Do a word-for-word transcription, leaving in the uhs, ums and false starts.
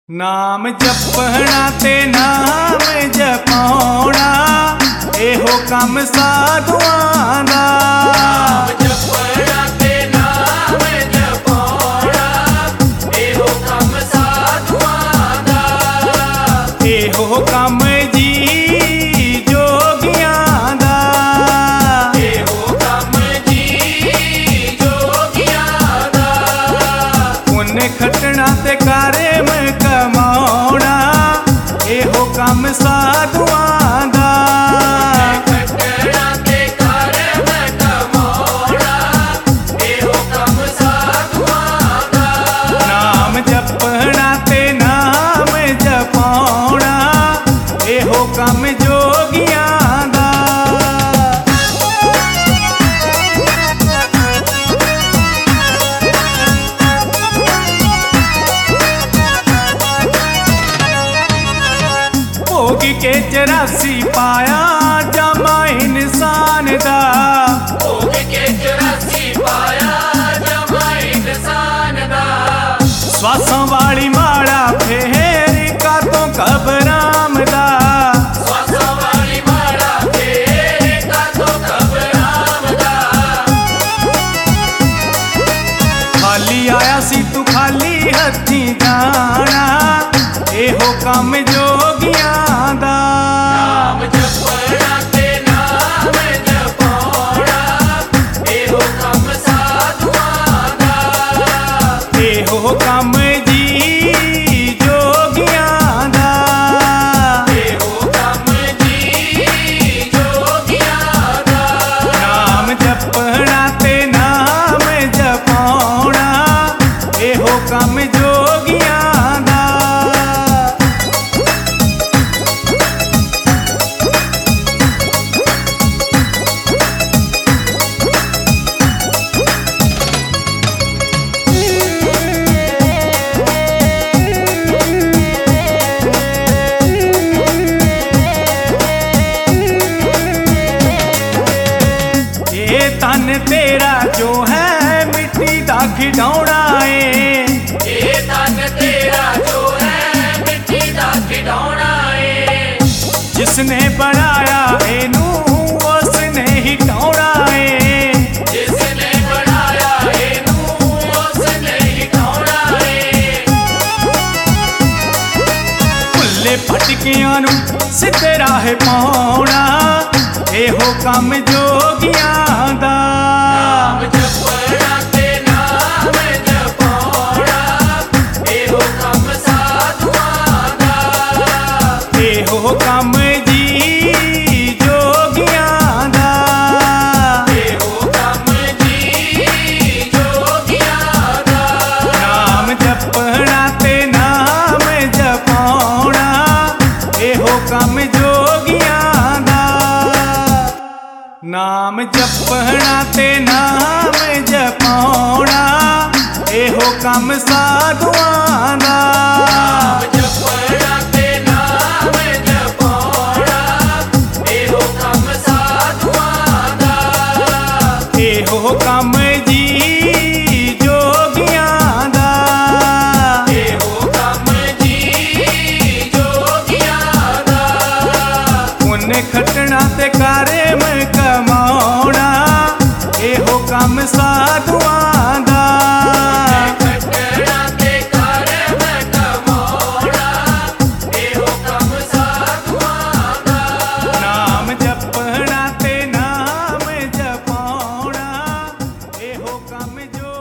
नाम जपना ते नाम जपाउणा एहो कम साधुआं दा। नाम जपना ते नाम जपाउणा एहो कम साधुआं दा। एहो कम जी जोगियां दा। एहो कम जी जोगियां दा। पुण्य खटना ते कर्म कमाउणा एहो कम साधुआं दा। खटना ते कर्म कमाउणा एहो कम साधुआं दा। नाम जपना ते नाम जपाउणा एहो कम जोगियां दा। भोग के चौरासी पाया जामा इंसान दा। भोग के चौरासी पाया जमा इंसान दा। श्वासां वाली माड़ा फेर का तो घबराम दा। श्वासां वाली माड़ा फेर का तो घबराम दा। खाली आया सी तू खाली हथी जाना एहो कम जोगियां दा। नाम जपना ते नाम जपाउणा एहो कम साधुआं दा। एहो कम जी जोगियां दा। एहो कम जी जोगियां दा। नाम जपना ते नाम जपाउणा एहो कम जोगियां दा। ये तन तेरा जो है मिट्टी दा खिडौना है। ये तन तेरा जो है मिट्टी दा खिडौना है। जिसने बनाया एनू उसने ही टौना है। जिसने बनाया एनू उसने ही टौना है। भुल्ले भटकियां नू सिद्धे राह पाउणा एहो कम जोगियां दा। नाम जपना ते नाम जपाउणा एहो कम साधुआं दा। एहो कम जी जोगियां दा। एहो कम जी जोगियां दा। नाम जपना ते नाम जपाउणा एहो कम जोगियां दा। नाम जपना ते नाम जपाउणा एहो कम साधुआं दा। नाम जपना ते नाम जपाउणा एहो कम साधुआं दा। एहो कम जी जोगियां दा। एहो कम जी जोगियां दा। पुण्य खटना ते कर्म कमाउणा एहो कम साधुआं दा। खटना ते कर्म कमाउणा एहो कम साधुआं दा। नाम जपना ते नाम जपाउणा एहो कम जो